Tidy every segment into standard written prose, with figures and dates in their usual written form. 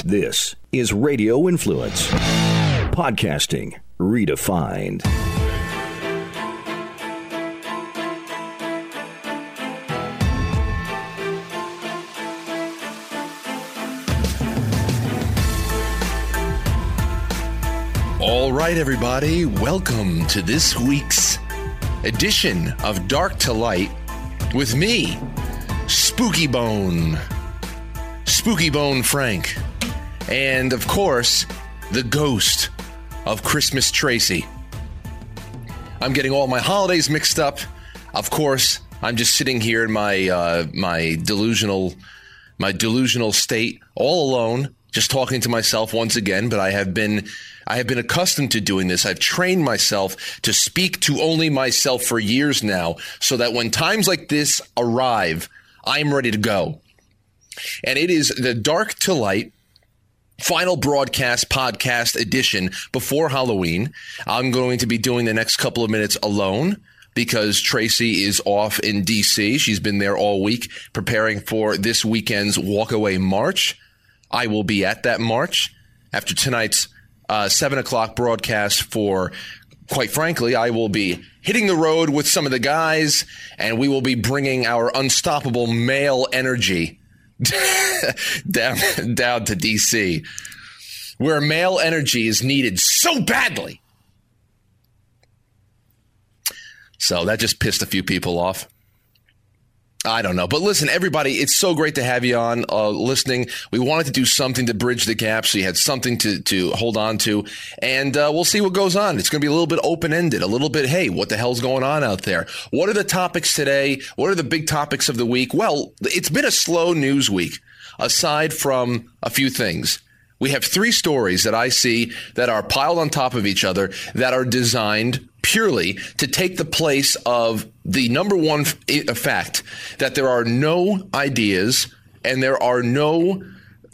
This is Radio Influence. Podcasting redefined. All right, everybody, welcome to this week's edition of Dark to Light with me, Spooky Bone Frank, and of course, the ghost of Christmas Tracy. I'm getting all my holidays mixed up. Of course, I'm just sitting here in my delusional state, all alone, just talking to myself once again. But I have been accustomed to doing this. I've trained myself to speak to only myself for years now, so that when times like this arrive, I'm ready to go. And it is the Dark to Light final broadcast podcast edition before Halloween. I'm going to be doing the next couple of minutes alone because Tracy is off in D.C. She's been there all week preparing for this weekend's Walkaway March. I will be at that march after tonight's 7 o'clock broadcast. For, quite frankly, I will be hitting the road with some of the guys, and we will be bringing our unstoppable male energy down to DC, where male energy is needed so badly. So that just pissed a few people off. I don't know. But listen, everybody, it's so great to have you on listening. We wanted to do something to bridge the gap so you had something to hold on to. And we'll see what goes on. It's going to be a little bit open-ended, a little bit, hey, what the hell's going on out there? What are the topics today? What are the big topics of the week? Well, it's been a slow news week, aside from a few things. We have 3 stories that I see that are piled on top of each other that are designed purely to take the place of the number one fact that there are no ideas and there are no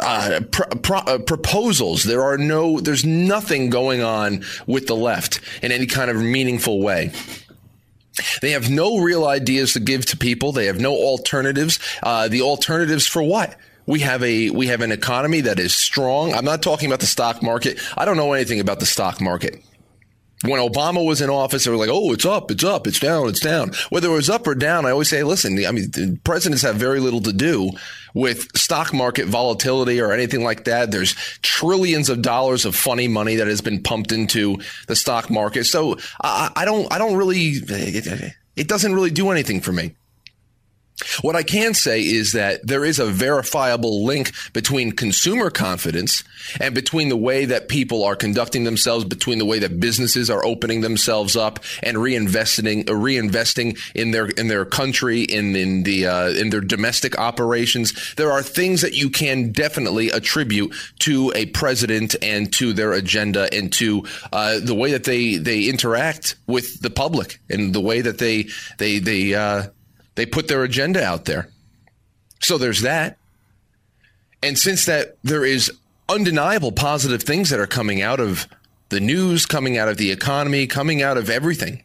proposals. There's nothing going on with the left in any kind of meaningful way. They have no real ideas to give to people. They have no alternatives. The alternatives for what? We have an economy that is strong. I'm not talking about the stock market. I don't know anything about the stock market. When Obama was in office, they were like, oh, it's up, it's up, it's down, it's down. Whether it was up or down, I always say, listen, I mean, presidents have very little to do with stock market volatility or anything like that. There's trillions of dollars of funny money that has been pumped into the stock market. So I don't really, it doesn't really do anything for me. What I can say is that there is a verifiable link between consumer confidence and between the way that people are conducting themselves, between the way that businesses are opening themselves up and reinvesting in their country, in their domestic operations. There are things that you can definitely attribute to a president and to their agenda and to the way that they interact with the public and the way that they put their agenda out there. So there's that. And since that there is undeniable positive things that are coming out of the news, coming out of the economy, coming out of everything,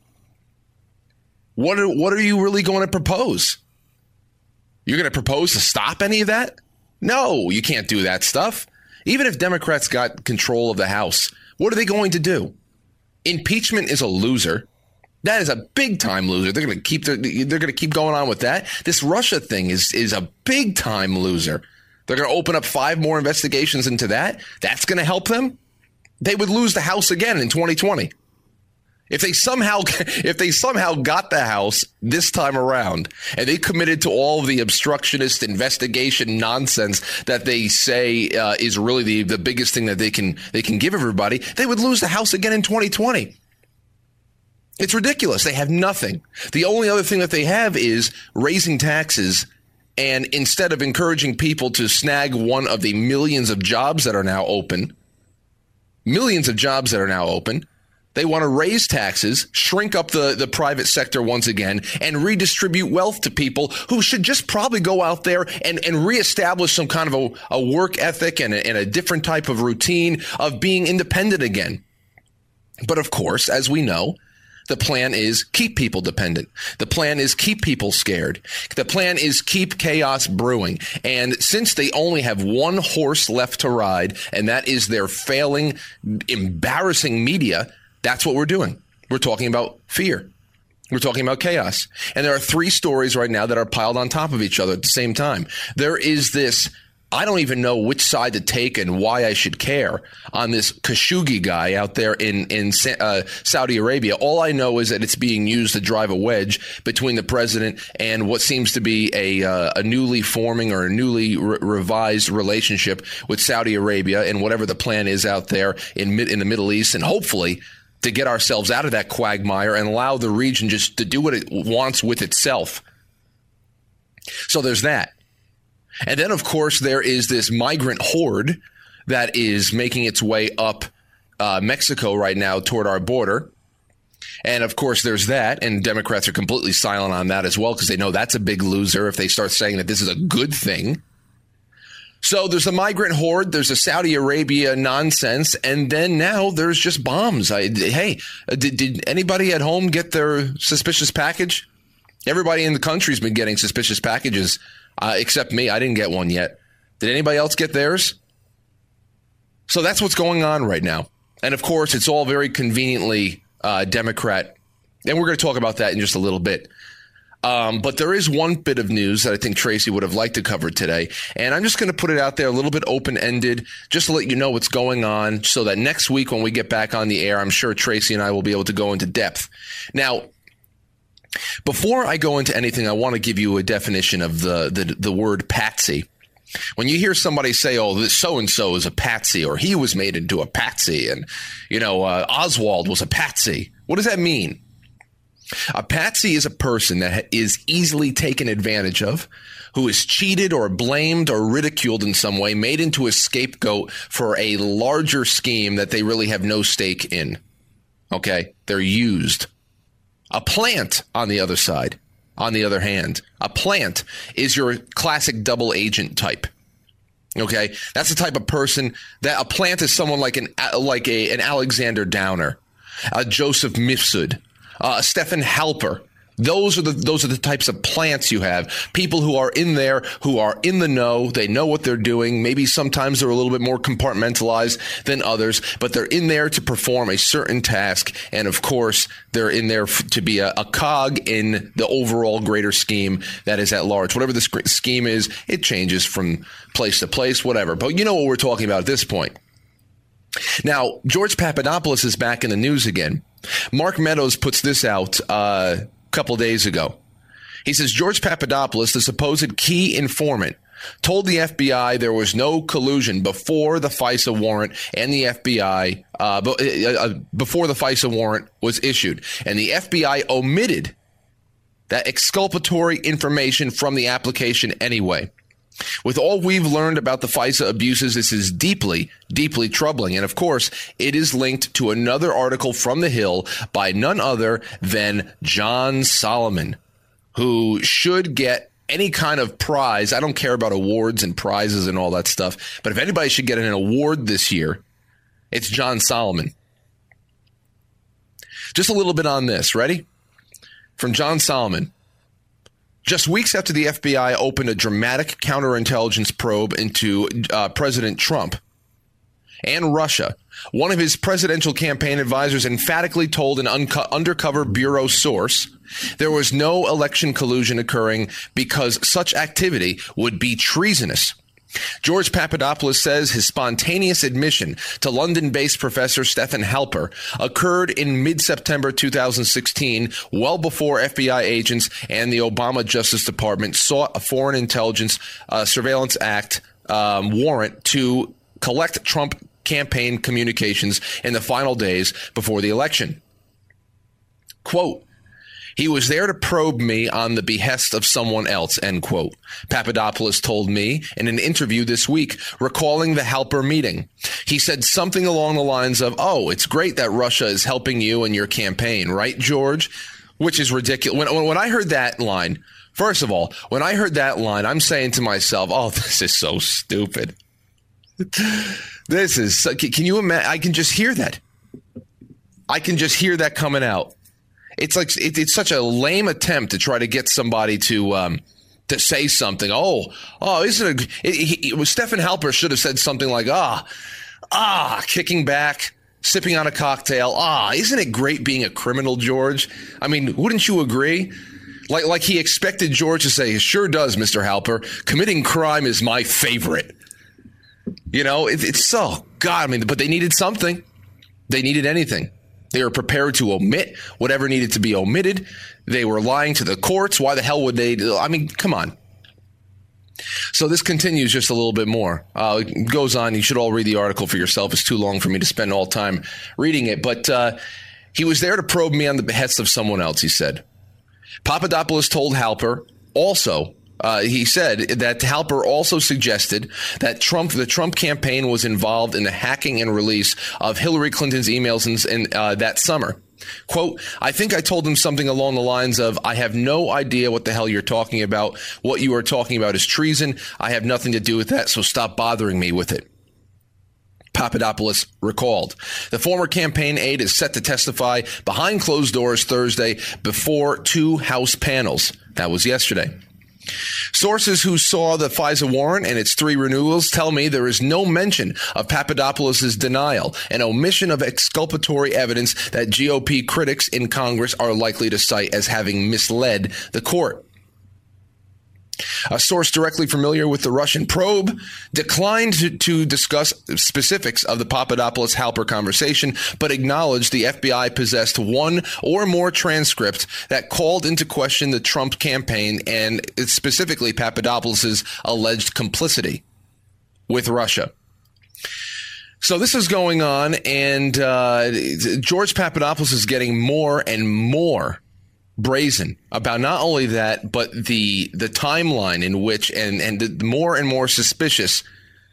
what are you really going to propose? You're going to propose to stop any of that? No, you can't do that stuff. Even if Democrats got control of the House, what are they going to do? Impeachment is a loser. That is a big time loser. They're going to keep going on with that. This Russia thing is a big time loser. They're going to open up 5 more investigations into that. That's going to help them. They would lose the House again in 2020. If they somehow got the House this time around and they committed to all of the obstructionist investigation nonsense that they say is really the biggest thing that they can give everybody, they would lose the House again in 2020. It's ridiculous. They have nothing. The only other thing that they have is raising taxes. And instead of encouraging people to snag one of the millions of jobs that are now open, they want to raise taxes, shrink up the private sector once again, and redistribute wealth to people who should just probably go out there and reestablish some kind of a work ethic and a different type of routine of being independent again. But of course, as we know, The plan is keep people dependent. The plan is keep people scared. The plan is keep chaos brewing. And since they only have one horse left to ride, and that is their failing, embarrassing media, that's what we're doing. We're talking about fear. We're talking about chaos. And there are three stories right now that are piled on top of each other at the same time. There is this, I don't even know which side to take and why I should care on this Khashoggi guy out there in Saudi Arabia. All I know is that it's being used to drive a wedge between the president and what seems to be a newly forming or a newly revised relationship with Saudi Arabia and whatever the plan is out there in the Middle East, and hopefully to get ourselves out of that quagmire and allow the region just to do what it wants with itself. So there's that. And then, of course, there is this migrant horde that is making its way up Mexico right now toward our border. And, of course, there's that. And Democrats are completely silent on that as well because they know that's a big loser if they start saying that this is a good thing. So there's a migrant horde, there's a Saudi Arabia nonsense, and then now there's just bombs. Did anybody at home get their suspicious package? Everybody in the country's been getting suspicious packages, except me. I didn't get one yet. Did anybody else get theirs? So that's what's going on right now. And, of course, it's all very conveniently Democrat. And we're going to talk about that in just a little bit. But there is one bit of news that I think Tracy would have liked to cover today. And I'm just going to put it out there a little bit open-ended just to let you know what's going on so that next week when we get back on the air, I'm sure Tracy and I will be able to go into depth. Now, before I go into anything, I want to give you a definition of the word patsy. When you hear somebody say, oh, this so-and-so is a patsy, or he was made into a patsy, and, Oswald was a patsy, what does that mean? A patsy is a person that is easily taken advantage of, who is cheated or blamed or ridiculed in some way, made into a scapegoat for a larger scheme that they really have no stake in. Okay? They're used. A plant, on the other side, on the other hand, a plant is your classic double agent type. Okay? That's the type of person that a plant is someone like an Alexander Downer, a Joseph Mifsud, Stephen Halper. Those are the types of plants you have. People who are in there, who are in the know. They know what they're doing. Maybe sometimes they're a little bit more compartmentalized than others, but they're in there to perform a certain task. And of course, they're in there to be a cog in the overall greater scheme that is at large. Whatever the scheme is, it changes from place to place, whatever. But you know what we're talking about at this point. Now, George Papadopoulos is back in the news again. Mark Meadows puts this out a couple days ago. He says George Papadopoulos, the supposed key informant, told the FBI there was no collusion before the FISA warrant and the FBI before the FISA warrant was issued, and the FBI omitted that exculpatory information from the application anyway. With all we've learned about the FISA abuses, this is deeply, deeply troubling. And of course, it is linked to another article from The Hill by none other than John Solomon, who should get any kind of prize. I don't care about awards and prizes and all that stuff, but if anybody should get an award this year, it's John Solomon. Just a little bit on this. Ready? From John Solomon. Just weeks after the FBI opened a dramatic counterintelligence probe into President Trump and Russia, one of his presidential campaign advisors emphatically told an undercover bureau source there was no election collusion occurring because such activity would be treasonous. George Papadopoulos says his spontaneous admission to London-based professor Stephen Halper occurred in mid-September 2016, well before FBI agents and the Obama Justice Department sought a Foreign Intelligence Surveillance Act warrant to collect Trump campaign communications in the final days before the election. Quote, "He was there to probe me on the behest of someone else," end quote. Papadopoulos told me in an interview this week, recalling the Halper meeting. He said something along the lines of, "Oh, it's great that Russia is helping you in your campaign, right, George?" Which is ridiculous. When I heard that line, first of all, when I heard that line, I'm saying to myself, oh, this is so stupid. This is, can you imagine? I can just hear that. I can just hear that coming out. It's like it's such a lame attempt to try to get somebody to say something. Isn't it? Stephen Halper should have said something like, kicking back, sipping on a cocktail. Isn't it great being a criminal, George? I mean, wouldn't you agree? Like he expected George to say, sure does, Mr. Halper. Committing crime is my favorite. You know, it's so, God, I mean, but they needed something. They needed anything. They were prepared to omit whatever needed to be omitted. They were lying to the courts. Why the hell would they? I mean, come on. So this continues just a little bit more. It goes on. You should all read the article for yourself. It's too long for me to spend all time reading it. But he was there to probe me on the behest of someone else, he said. Papadopoulos told Halper also, he said that Halper also suggested that the Trump campaign was involved in the hacking and release of Hillary Clinton's emails in that summer. Quote, I think I told him something along the lines of, I have no idea what the hell you're talking about. What you are talking about is treason. I have nothing to do with that, so stop bothering me with it. Papadopoulos recalled. The former campaign aide is set to testify behind closed doors Thursday before 2 House panels. That was yesterday. Sources who saw the FISA warrant and its 3 renewals tell me there is no mention of Papadopoulos' denial, an omission of exculpatory evidence that GOP critics in Congress are likely to cite as having misled the court. A source directly familiar with the Russian probe declined to discuss specifics of the Papadopoulos-Halper conversation, but acknowledged the FBI possessed 1 or more transcripts that called into question the Trump campaign and specifically Papadopoulos' alleged complicity with Russia. So this is going on, and George Papadopoulos is getting more and more brazen about not only that, but the timeline in which and the more and more suspicious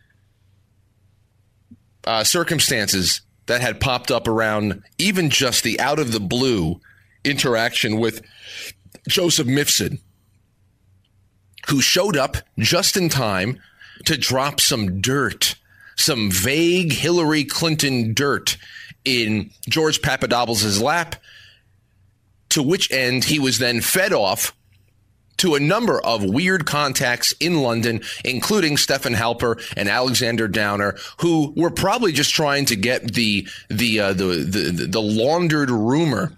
circumstances that had popped up around even just the out of the blue interaction with Joseph Mifsud, who showed up just in time to drop some dirt, some vague Hillary Clinton dirt in George Papadopoulos' lap, to which end he was then fed off to a number of weird contacts in London, including Stephen Halper and Alexander Downer, who were probably just trying to get the laundered rumor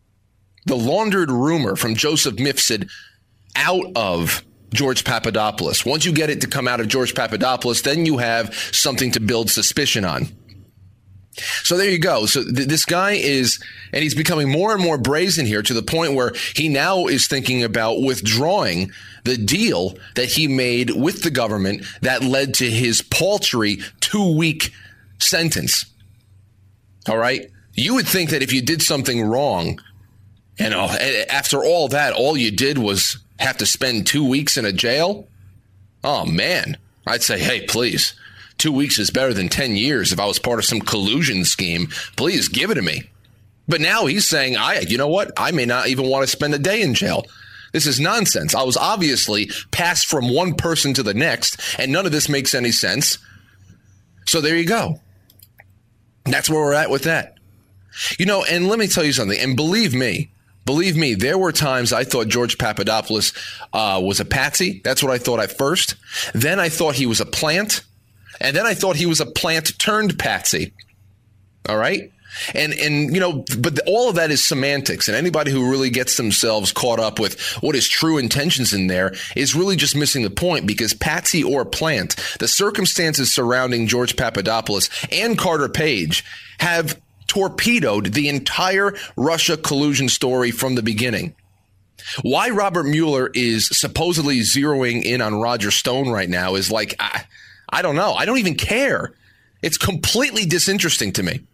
from Joseph Mifsud out of George Papadopoulos. Once you get it to come out of George Papadopoulos, then you have something to build suspicion on. So there you go. So this guy is, and he's becoming more and more brazen here to the point where he now is thinking about withdrawing the deal that he made with the government that led to his paltry 2-week sentence. All right. You would think that if you did something wrong and after all that, all you did was have to spend 2 weeks in a jail. Oh, man, I'd say, hey, please. 2 weeks is better than 10 years. If I was part of some collusion scheme, please give it to me. But now he's saying, you know what? I may not even want to spend a day in jail. This is nonsense. I was obviously passed from one person to the next, and none of this makes any sense. So there you go. That's where we're at with that. You know, and let me tell you something, and believe me, there were times I thought George Papadopoulos was a patsy. That's what I thought at first. Then I thought he was a plant. And then I thought he was a plant turned patsy. All right. And you know, but all of that is semantics. And anybody who really gets themselves caught up with what is true intentions in there is really just missing the point, because patsy or plant, the circumstances surrounding George Papadopoulos and Carter Page have torpedoed the entire Russia collusion story from the beginning. Why Robert Mueller is supposedly zeroing in on Roger Stone right now is like, I don't know. I don't even care. It's completely disinteresting to me.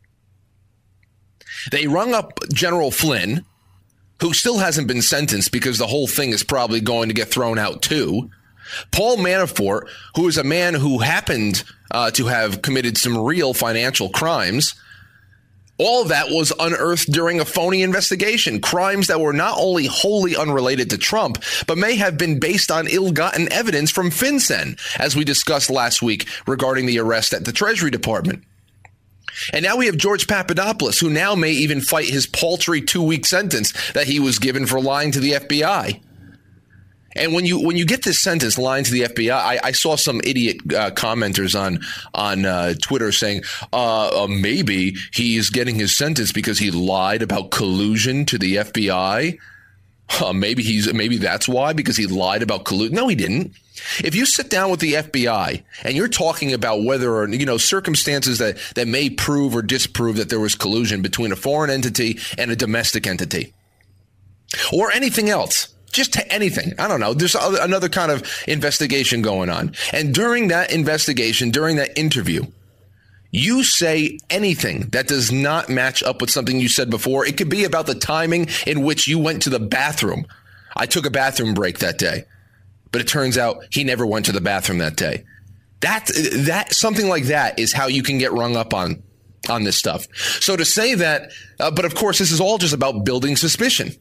They rung up General Flynn, who still hasn't been sentenced because the whole thing is probably going to get thrown out too. Paul Manafort, who is a man who happened to have committed some real financial crimes. All of that was unearthed during a phony investigation. Crimes that were not only wholly unrelated to Trump, but may have been based on ill-gotten evidence from FinCEN, as we discussed last week regarding the arrest at the Treasury Department. And now we have George Papadopoulos, who now may even fight his paltry 2-week sentence that he was given for lying to the FBI. And when you get this sentence, lying to the FBI, I saw some idiot commenters on Twitter saying maybe he's getting his sentence because he lied about collusion to the FBI. Maybe that's why, because he lied about collusion. No, he didn't. If you sit down with the FBI and you're talking about whether or, circumstances that may prove or disprove that there was collusion between a foreign entity and a domestic entity or anything else, just anything, I don't know, there's another kind of investigation going on. And during that investigation, during that interview, you say anything that does not match up with something you said before. It could be about the timing in which you went to the bathroom. I took a bathroom break that day, but it turns out he never went to the bathroom that day. That something like that is how you can get rung up on this stuff. So to say that, but of course, this is all just about building suspicion.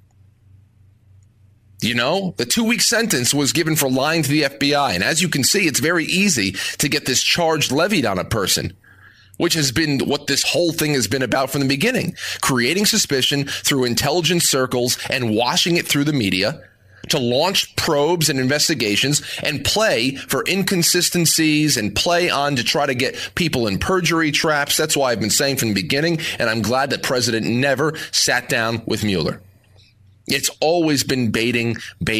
The 2-week sentence was given for lying to the FBI. And as you can see, it's very easy to get this charge levied on a person, which has been what this whole thing has been about from the beginning. Creating suspicion through intelligence circles and washing it through the media to launch probes and investigations and play for inconsistencies and play on to try to get people in perjury traps. That's why I've been saying from the beginning, and I'm glad that President never sat down with Mueller. It's always been baiting.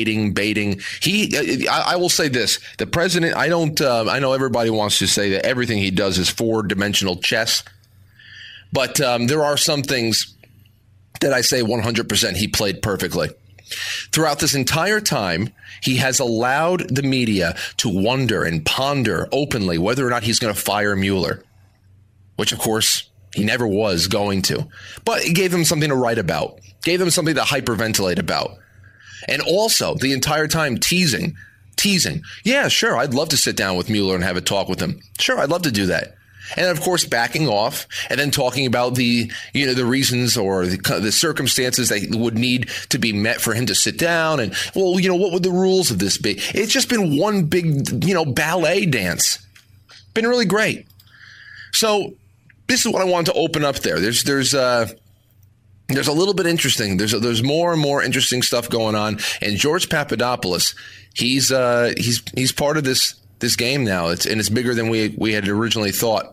I will say this: the president. I know everybody wants to say that everything he does is 4-dimensional chess, but there are some things that I say 100% he played perfectly. Throughout this entire time, he has allowed the media to wonder and ponder openly whether or not he's going to fire Mueller, which, of course, he never was going to. But it gave them something to write about, gave them something to hyperventilate about. And also, the entire time teasing. Yeah, sure, I'd love to sit down with Mueller and have a talk with him. Sure, I'd love to do that. And of course, backing off and then talking about the reasons or the circumstances that would need to be met for him to sit down. And, well, what would the rules of this be? It's just been one big, ballet dance. Been really great. So this is what I wanted to open up there. There's a little bit interesting. There's more and more interesting stuff going on. And George Papadopoulos, he's part of this game now. It's bigger than we had originally thought.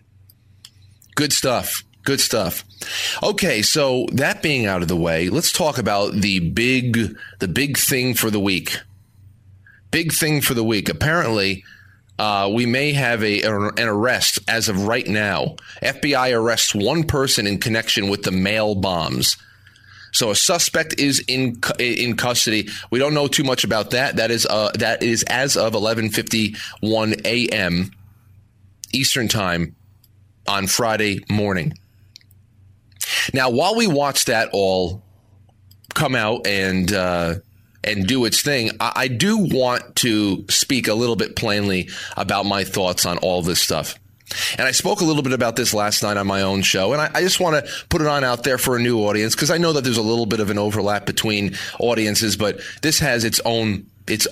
Good stuff. Okay, so that being out of the way, let's talk about the big thing for the week. Big thing for the week. Apparently, we may have an arrest as of right now. FBI arrests one person in connection with the mail bombs. So a suspect is in custody. We don't know too much about that. That is as of 11:51 a.m. Eastern Time on Friday morning. Now, while we watch that all come out and do its thing, I do want to speak a little bit plainly about my thoughts on all this stuff. And I spoke a little bit about this last night on my own show, and I just want to put it on out there for a new audience because I know that there's a little bit of an overlap between audiences, but this has its own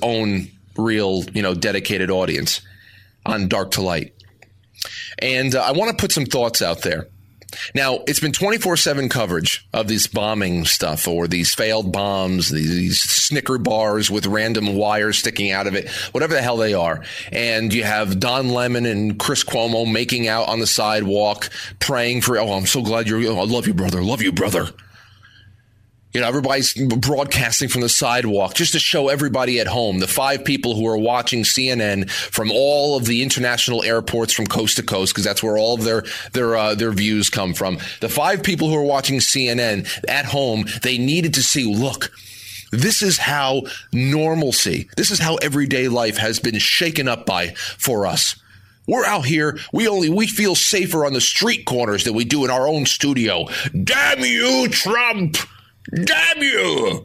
real, dedicated audience on Dark to Light. And I want to put some thoughts out there. Now, it's been 24/7 coverage of this bombing stuff or these failed bombs, these Snicker bars with random wires sticking out of it, whatever the hell they are. And you have Don Lemon and Chris Cuomo making out on the sidewalk, praying for, I'm so glad I love you, brother. Love you, brother. Everybody's broadcasting from the sidewalk just to show everybody at home, the 5 people who are watching CNN from all of the international airports from coast to coast, because that's where all of their views come from. The 5 people who are watching CNN at home, they needed to see, look, this is how normalcy, this is how everyday life has been shaken up for us. We're out here. We feel safer on the street corners than we do in our own studio. Damn you, Trump! Damn you!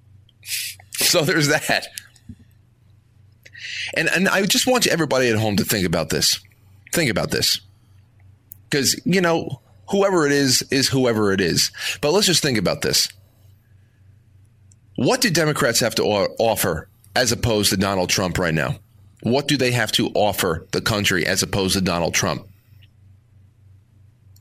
So there's that. And I just want everybody at home to think about this. Think about this. Because, whoever it is whoever it is. But let's just think about this. What do Democrats have to offer as opposed to Donald Trump right now? What do they have to offer the country as opposed to Donald Trump?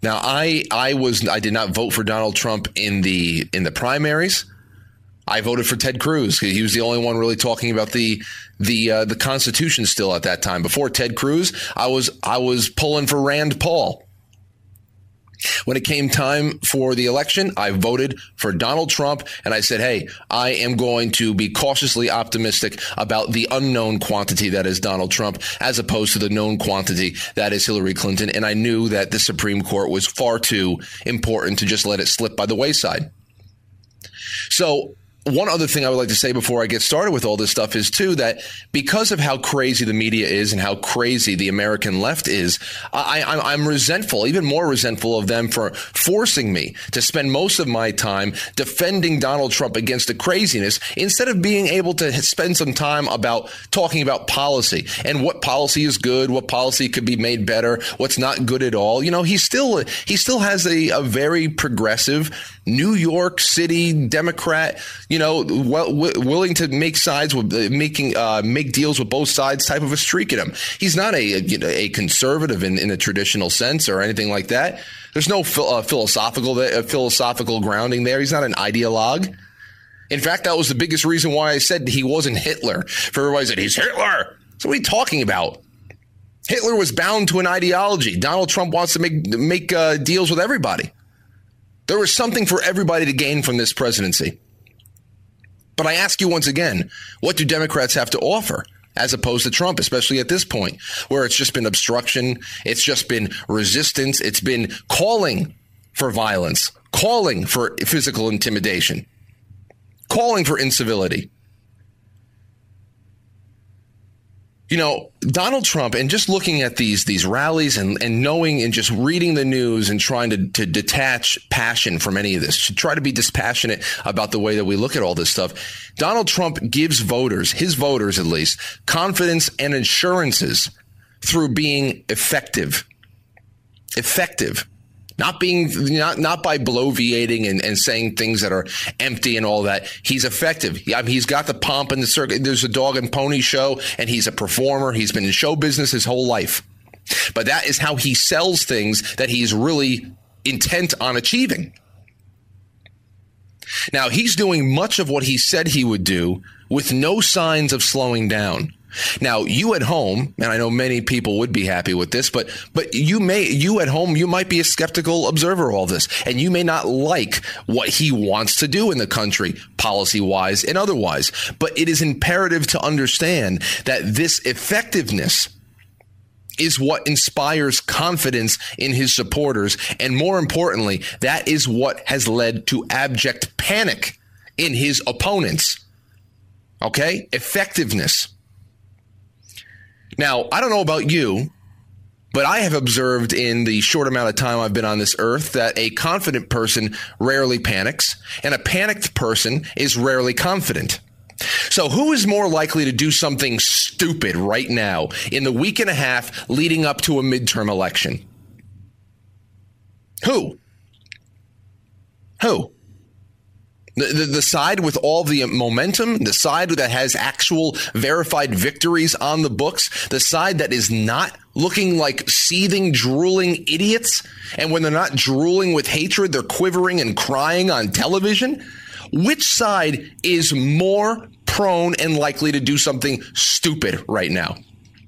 Now, I did not vote for Donald Trump in the primaries. I voted for Ted Cruz. He was the only one really talking about the Constitution still at that time. Before Ted Cruz, I was pulling for Rand Paul. When it came time for the election, I voted for Donald Trump, and I said, hey, I am going to be cautiously optimistic about the unknown quantity that is Donald Trump as opposed to the known quantity that is Hillary Clinton. And I knew that the Supreme Court was far too important to just let it slip by the wayside. So one other thing I would like to say before I get started with all this stuff is, too, that because of how crazy the media is and how crazy the American left is, I'm resentful, even more resentful of them for forcing me to spend most of my time defending Donald Trump against the craziness instead of being able to spend some time about talking about policy and what policy is good, what policy could be made better, what's not good at all. You know, he still has a very progressive New York City Democrat, willing to make sides with make deals with both sides type of a streak in him. He's not a conservative in a traditional sense or anything like that. There's no philosophical grounding there. He's not an ideologue. In fact, that was the biggest reason why I said he wasn't Hitler. For everybody said he's Hitler. So what are you talking about? Hitler was bound to an ideology. Donald Trump wants to make deals with everybody. There was something for everybody to gain from this presidency. But I ask you once again, what do Democrats have to offer as opposed to Trump, especially at this point where it's just been obstruction, it's just been resistance, it's been calling for violence, calling for physical intimidation, calling for incivility. You know, Donald Trump, and just looking at these rallies and knowing and just reading the news and trying to detach passion from any of this, to try to be dispassionate about the way that we look at all this stuff, Donald Trump gives voters, his voters at least, confidence and assurances through being effective. Effective. Not by bloviating and saying things that are empty and all that. He's effective. He's got the pomp and the circuit. There's a dog and pony show, and he's a performer. He's been in show business his whole life. But that is how he sells things that he's really intent on achieving. Now, he's doing much of what he said he would do with no signs of slowing down. Now, you at home, and I know many people would be happy with this, but you at home, you might be a skeptical observer of all this, and you may not like what he wants to do in the country, policy-wise and otherwise. But it is imperative to understand that this effectiveness is what inspires confidence in his supporters. And more importantly, that is what has led to abject panic in his opponents. Okay? Effectiveness. Now, I don't know about you, but I have observed in the short amount of time I've been on this earth that a confident person rarely panics, and a panicked person is rarely confident. So who is more likely to do something stupid right now in the week and a half leading up to a midterm election? Who? The side with all the momentum, the side that has actual verified victories on the books, the side that is not looking like seething, drooling idiots, and when they're not drooling with hatred, they're quivering and crying on television. Which side is more prone and likely to do something stupid right now?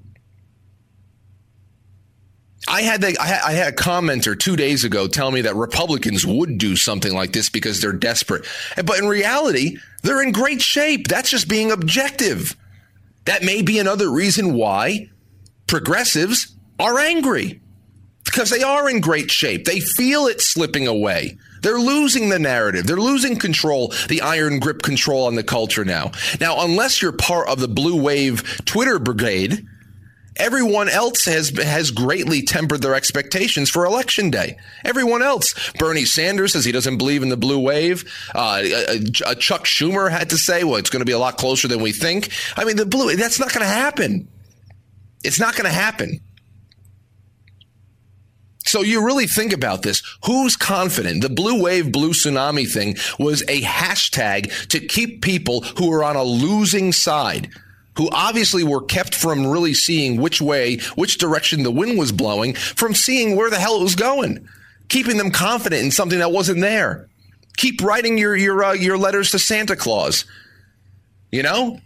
I had a commenter 2 days ago tell me that Republicans would do something like this because they're desperate. But in reality, they're in great shape. That's just being objective. That may be another reason why progressives are angry, because they are in great shape. They feel it slipping away. They're losing the narrative. They're losing control, the iron grip control on the culture now. Now, unless you're part of the blue wave Twitter brigade, everyone else has greatly tempered their expectations for Election Day. Everyone else. Bernie Sanders says he doesn't believe in the blue wave. Chuck Schumer had to say, well, it's going to be a lot closer than we think. I mean, that's not going to happen. It's not going to happen. So you really think about this. Who's confident? The blue wave, blue tsunami thing was a hashtag to keep people who are on a losing side, who obviously were kept from really seeing which direction the wind was blowing, from seeing where the hell it was going. keeping them confident in something that wasn't there. Keep writing your letters to Santa Claus, you know?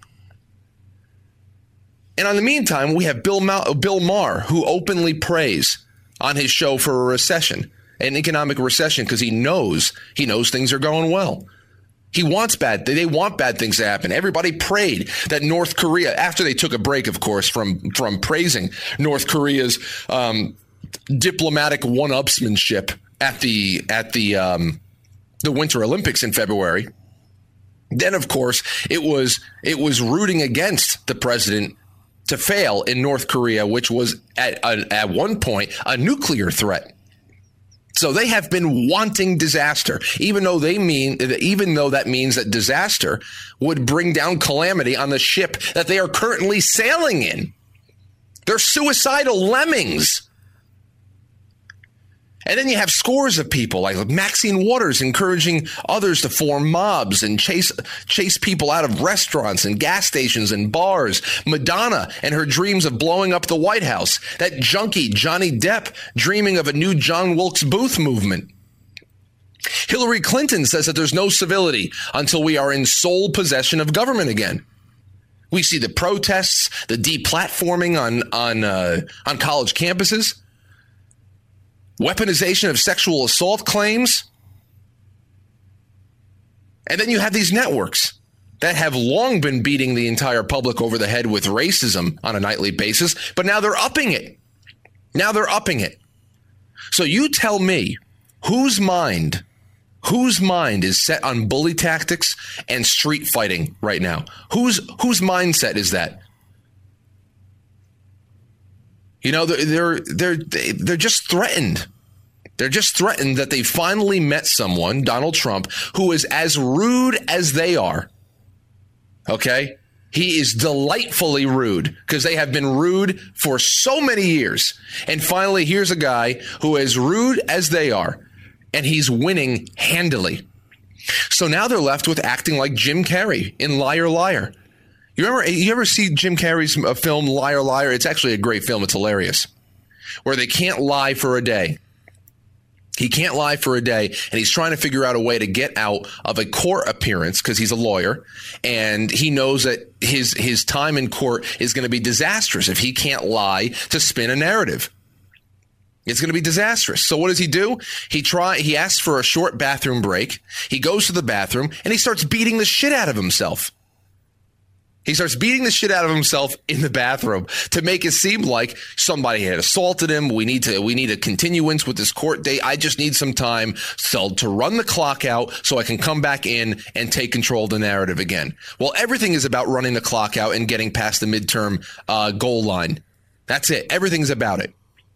And in the meantime, we have Bill Maher, who openly prays on his show for a recession, an economic recession, because he knows things are going well. They want bad things to happen. Everybody prayed that North Korea, after they took a break, of course, from praising North Korea's diplomatic one-upsmanship at the Winter Olympics in February. Then, of course, it was rooting against the president to fail in North Korea, which was at one point a nuclear threat. So they have been wanting disaster, even though that means that disaster would bring down calamity on the ship that they are currently sailing in. They're suicidal lemmings. And then you have scores of people like Maxine Waters encouraging others to form mobs and chase people out of restaurants and gas stations and bars. Madonna and her dreams of blowing up the White House. That junkie Johnny Depp dreaming of a new John Wilkes Booth movement. Hillary Clinton says that there's no civility until we are in sole possession of government again. We see the protests, the deplatforming on college campuses. Weaponization of sexual assault claims. And then you have these networks that have long been beating the entire public over the head with racism on a nightly basis, but now they're upping it. So you tell me whose mind is set on bully tactics and street fighting right now? Whose mindset is that? You know, they're just threatened. They're just threatened that they finally met someone, Donald Trump, who is as rude as they are. Okay? He is delightfully rude because they have been rude for so many years. And finally, here's a guy who is rude as they are, and he's winning handily. So now they're left with acting like Jim Carrey in Liar Liar. You ever see Jim Carrey's film Liar Liar? It's actually a great film. It's hilarious. Where they can't lie for a day. He can't lie for a day, and he's trying to figure out a way to get out of a court appearance because he's a lawyer, and he knows that his time in court is going to be disastrous if he can't lie to spin a narrative. It's going to be disastrous. So what does he do? He asks for a short bathroom break. He goes to the bathroom, and he starts beating the shit out of himself. He starts beating the shit out of himself in the bathroom to make it seem like somebody had assaulted him. We need a continuance with this court date. I just need some time to run the clock out so I can come back in and take control of the narrative again. Well, everything is about running the clock out and getting past the midterm goal line. That's it. Everything's about it.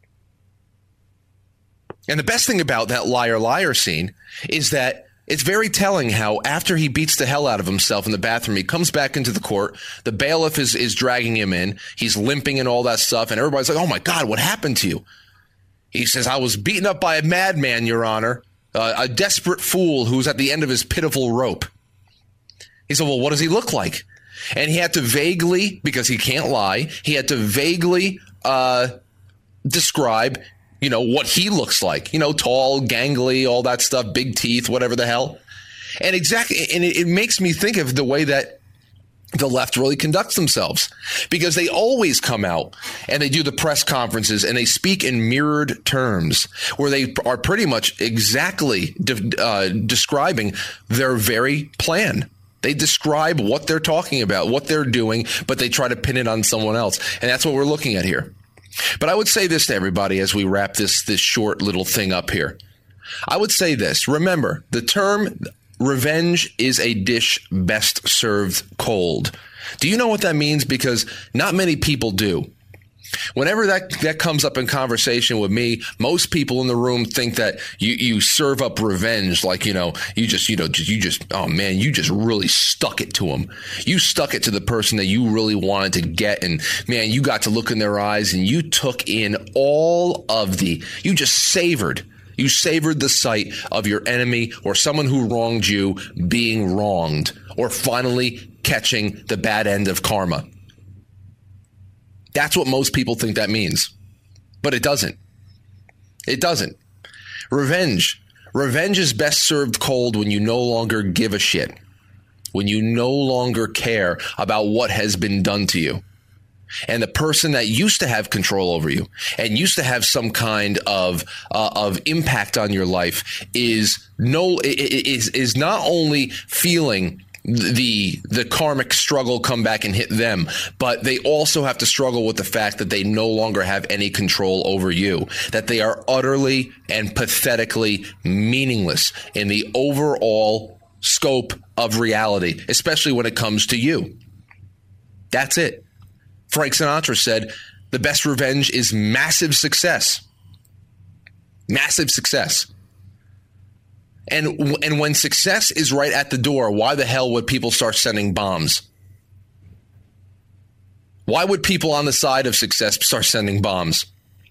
And the best thing about that Liar Liar scene is that it's very telling how after he beats the hell out of himself in the bathroom, he comes back into the court. The bailiff is dragging him in. He's limping and all that stuff. And everybody's like, oh, my God, what happened to you? He says, I was beaten up by a madman, Your Honor, a desperate fool who's at the end of his pitiful rope. He said, well, what does he look like? And he had to vaguely, because he can't lie, he had to vaguely describe what he looks like, tall, gangly, all that stuff, big teeth, whatever the hell. And it makes me think of the way that the left really conducts themselves, because they always come out and they do the press conferences and they speak in mirrored terms where they are pretty much exactly describing their very plan. They describe what they're talking about, what they're doing, but they try to pin it on someone else. And that's what we're looking at here. But I would say this to everybody as we wrap this short little thing up here. I would say this. Remember, the term revenge is a dish best served cold. Do you know what that means? Because not many people do. Whenever that comes up in conversation with me, most people in the room think that you serve up revenge like, you just really stuck it to them. You stuck it to the person that you really wanted to get. And man, you got to look in their eyes and you took in you just savored the sight of your enemy or someone who wronged you being wronged or finally catching the bad end of karma. That's what most people think that means. But it doesn't. It doesn't. Revenge. Revenge is best served cold when you no longer give a shit, when you no longer care about what has been done to you. And the person that used to have control over you and used to have some kind of impact on your life is not only feeling the karmic struggle come back and hit them, but they also have to struggle with the fact that they no longer have any control over you, that they are utterly and pathetically meaningless in the overall scope of reality, especially when it comes to you. That's it. Frank Sinatra said, the best revenge is massive success. Massive success. And when success is right at the door, why the hell would people start sending bombs? Why would people on the side of success start sending bombs?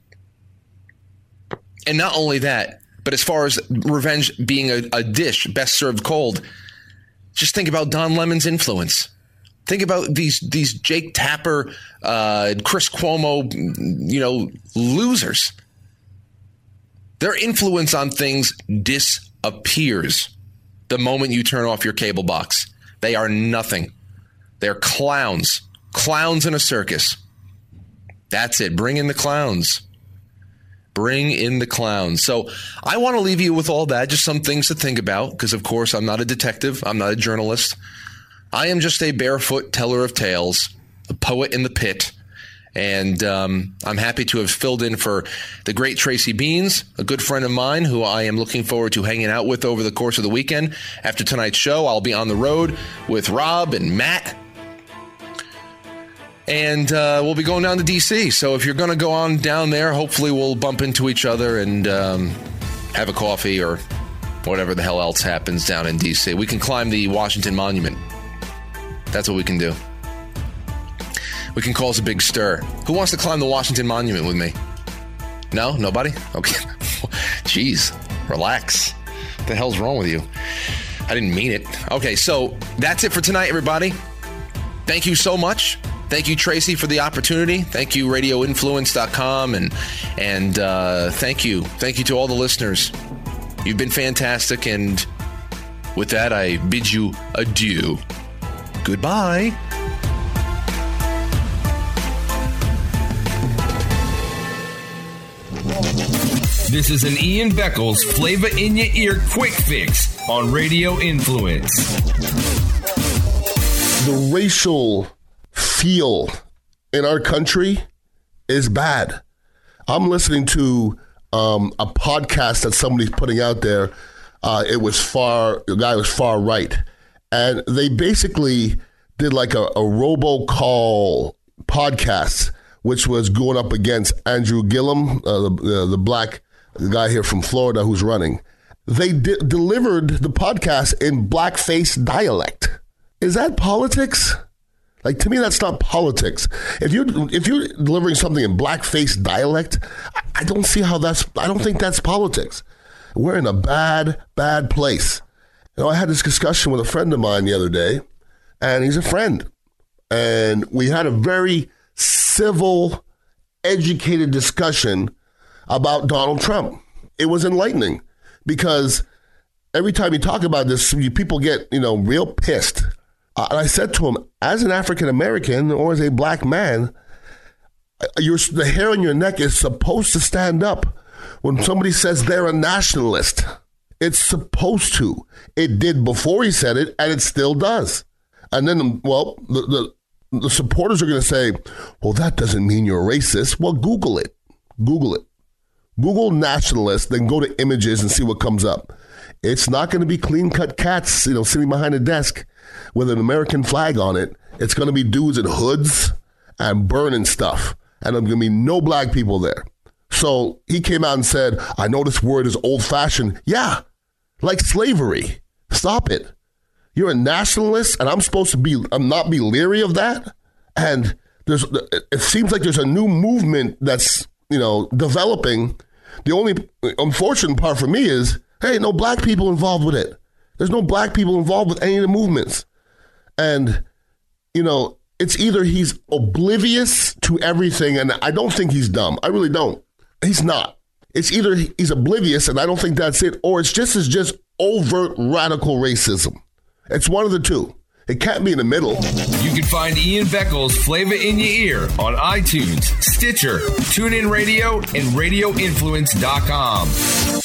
And not only that, but as far as revenge being a dish best served cold, just think about Don Lemon's influence. Think about these Jake Tapper, Chris Cuomo, losers. Their influence on things disappears the moment you turn off your cable box. They are nothing. They're clowns. Clowns in a circus. That's it. Bring in the clowns. Bring in the clowns. So I want to leave you with all that, just some things to think about, because, of course, I'm not a detective. I'm not a journalist. I am just a barefoot teller of tales, a poet in the pit. And I'm happy to have filled in for the great Tracy Beans, a good friend of mine who I am looking forward to hanging out with over the course of the weekend. After tonight's show, I'll be on the road with Rob and Matt. And we'll be going down to D.C. So if you're going to go on down there, hopefully we'll bump into each other and have a coffee or whatever the hell else happens down in D.C. We can climb the Washington Monument. That's what we can do. We can cause a big stir. Who wants to climb the Washington Monument with me? No? Nobody? Okay. Jeez. Relax. What the hell's wrong with you? I didn't mean it. Okay, so that's it for tonight, everybody. Thank you so much. Thank you, Tracy, for the opportunity. Thank you, radioinfluence.com. And thank you. Thank you to all the listeners. You've been fantastic. And with that, I bid you adieu. Goodbye. This is an Ian Beckles Flavor in Your Ear Quick Fix on Radio Influence. The racial feel in our country is bad. I'm listening to a podcast that somebody's putting out there. The guy was far right. And they basically did like a robocall podcast, which was going up against Andrew Gillum, the black guy here from Florida who's running. They delivered the podcast in blackface dialect. Is that politics? Like, to me, that's not politics. If you're delivering something in blackface dialect, I don't think that's politics. We're in a bad, bad place. I had this discussion with a friend of mine the other day, and he's a friend. And we had a very civil, educated discussion about Donald Trump. It was enlightening because every time you talk about this, people get, real pissed. And I said to him, as an African American or as a black man, the hair on your neck is supposed to stand up when somebody says they're a nationalist. It's supposed to. It did before he said it, and it still does. And then, the supporters are going to say, well, that doesn't mean you're a racist. Well, Google it. Google it. Google nationalist, then go to images and see what comes up. It's not going to be clean-cut cats, sitting behind a desk with an American flag on it. It's going to be dudes in hoods and burning stuff. And there's going to be no black people there. So he came out and said, I know this word is old-fashioned. Yeah, like slavery. Stop it. You're a nationalist, and I'm not be leery of that? And it seems like there's a new movement that's, developing. The only unfortunate part for me is, hey, no black people involved with it. There's no black people involved with any of the movements. And, it's either he's oblivious to everything, and I don't think he's dumb. I really don't. He's not. It's either he's oblivious, and I don't think that's it, or it's just overt radical racism. It's one of the two. It can't be in the middle. You can find Ian Beckles' Flavor in Your Ear on iTunes, Stitcher, TuneIn Radio, and RadioInfluence.com.